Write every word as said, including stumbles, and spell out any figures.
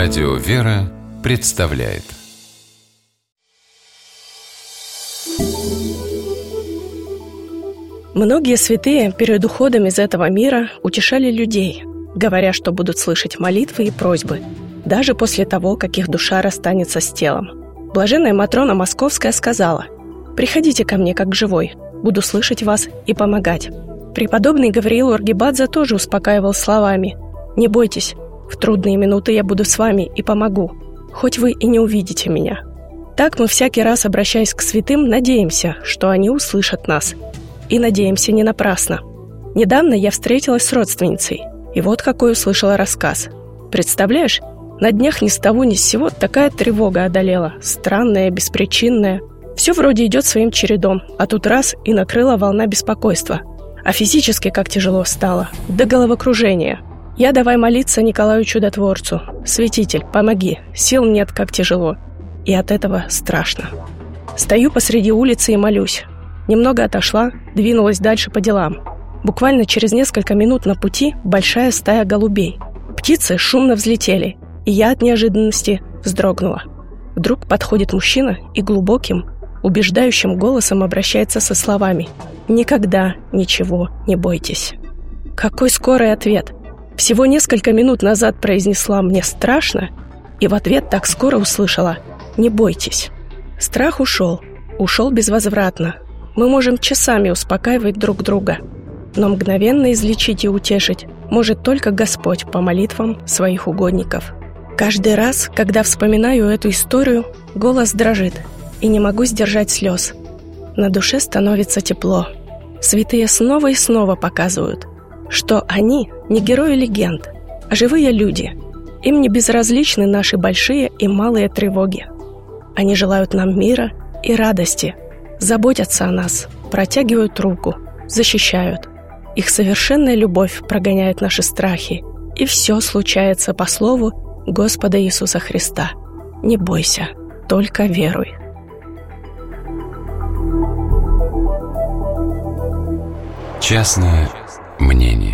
Радио «Вера» представляет. Многие святые перед уходом из этого мира утешали людей, говоря, что будут слышать молитвы и просьбы, даже после того, как их душа расстанется с телом. Блаженная Матрона Московская сказала: «Приходите ко мне как живой, буду слышать вас и помогать». Преподобный Гавриил Оргибадзе тоже успокаивал словами: «Не бойтесь, в трудные минуты я буду с вами и помогу, хоть вы и не увидите меня». Так мы всякий раз, обращаясь к святым, надеемся, что они услышат нас. И надеемся не напрасно. Недавно я встретилась с родственницей, и вот какой услышала рассказ. Представляешь, на днях ни с того ни с сего такая тревога одолела, странная, беспричинная. Все вроде идет своим чередом, а тут раз и накрыла волна беспокойства. А физически как тяжело стало, до головокружения. Я давай молиться Николаю Чудотворцу: «Святитель, помоги, сил нет, как тяжело». И от этого страшно. Стою посреди улицы и молюсь. Немного отошла, двинулась дальше по делам. Буквально через несколько минут на пути большая стая голубей. Птицы шумно взлетели, и я от неожиданности вздрогнула. Вдруг подходит мужчина и глубоким, убеждающим голосом обращается со словами: «Никогда ничего не бойтесь». Какой скорый ответ! Всего несколько минут назад произнесла «мне страшно», и в ответ так скоро услышала «не бойтесь». Страх ушел, ушел безвозвратно. Мы можем часами успокаивать друг друга, но мгновенно излечить и утешить может только Господь по молитвам своих угодников. Каждый раз, когда вспоминаю эту историю, голос дрожит, и не могу сдержать слез. На душе становится тепло. Святые снова и снова показывают, что они не герои легенд, а живые люди. Им не безразличны наши большие и малые тревоги. Они желают нам мира и радости, заботятся о нас, протягивают руку, защищают. Их совершенная любовь прогоняет наши страхи, и все случается по слову Господа Иисуса Христа. Не бойся, только веруй. Частное мнение.